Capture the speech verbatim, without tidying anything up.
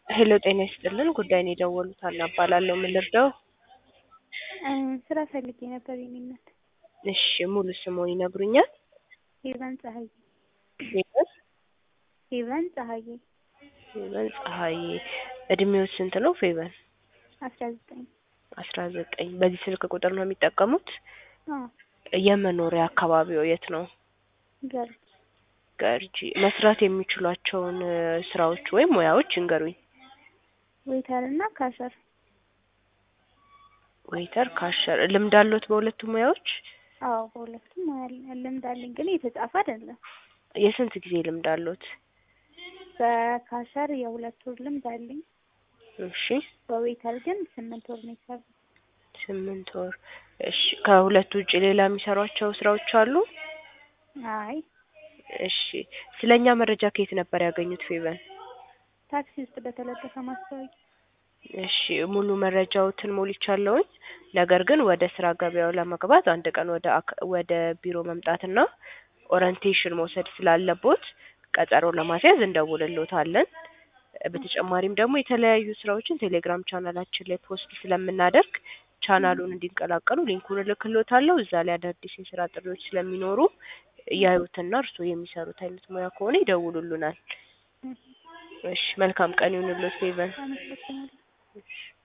ሄሎ ጤና ይስጥልን ጉዳይ ነው የደወሉት አና እባላለሁ ምን ልርዳው? ስራ ፈልጌ ነበር የኔ እናት። እሺ ሙሉ ስሙን ይነግሩኛል? ሄቨን ፀሐዬ። ሄቨን ሄቨን ፀሐዬ። ሄቨን ፀሐዬ። እድሜው ስንት ነው ፌቨን? አስራ ዘጠኝ አስራ ዘጠኝ በዚህ ስልክ ቁጥር ነው የሚጠቀሙት? አዎ። የመኖሪያ አካባቢው የት ነው? ገርጂ። ገርጂ። መስራት የሚችሏቸውን ስራዎች ወይም ሙያዎች እንገሩኝ። ዌይተር እና ካሸር። ዌይተር ካሸር። ልምድ አለዎት በሁለቱም ሙያዎች? አዎ በሁለቱም ሙያ ልምድ አለኝ ግን የተጻፈ አይደለም። የስንት ጊዜ ልምድ አለዎት? በካሸር የሁለት ወር ልምድ አለኝ። እሺ። በዌይተር ግን ስምንት ወር ነው የሰራሁት። ስምንት ወር። እሺ ከሁለቱ ውጪ ሌላ የሚሰሯቸው ስራዎች አሉ? አይ። እሺ ስለኛ መረጃ ከየት ነበር ያገኙት ፌቨን? ታክሲ ውስጥ በተለጠፈ ማስታወቂያ። እሺ ሙሉ መረጃዎትን ሞልቻለሁኝ። ነገር ግን ወደ ስራ ገበያው ለመግባት አንድ ቀን ወደ ወደ ቢሮ መምጣትና ኦሪንቴሽን መውሰድ ስላለቦት ቀጠሮ ለማስያዝ እንደውልልዎታለን። በተጨማሪም ደግሞ የተለያዩ ስራዎችን ቴሌግራም ቻናላችን ላይ ፖስት ስለምናደርግ ቻናሉን እንዲቀላቀሉ ሊንኩን እልክልዎታለሁ። እዛ ላይ አዳዲስ የስራ ጥሪዎች ስለሚኖሩ ያዩትና እርስዎ የሚሰሩት አይነት ሙያ ከሆነ ይደውሉልናል። እሺ መልካም ቀን ይሁንልዎት ፌቨን። አመሰግናለሁ። እሺ